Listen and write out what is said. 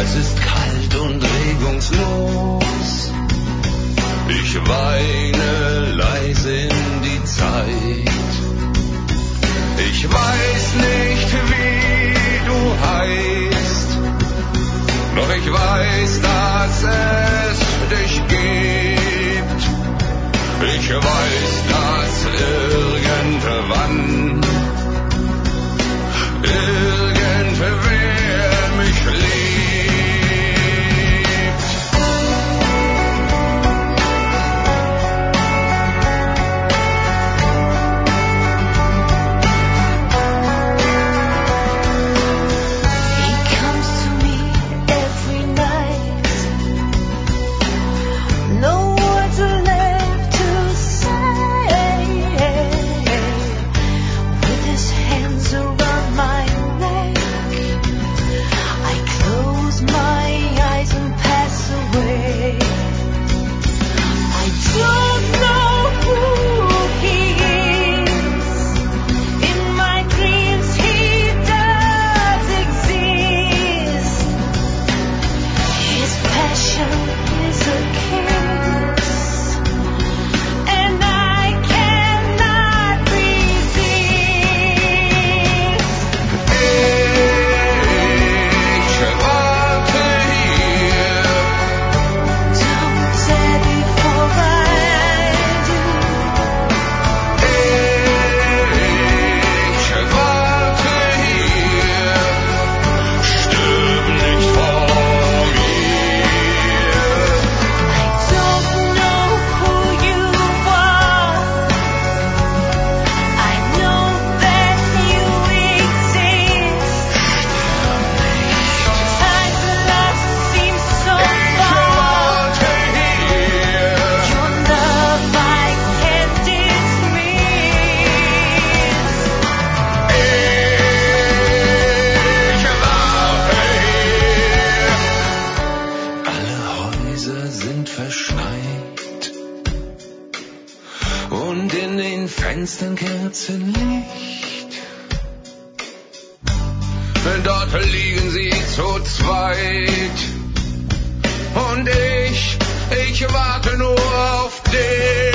Es ist kalt und regungslos. Ich weine leise in die Zeit. Ich weiß nicht, wie du heißt, doch ich weiß, dass es dich gibt. Ich weiß, dass irgendwann irgendwer mich liebt. Fenstern Kerzenlicht. Dort liegen sie zu zweit. Und ich warte nur auf dich.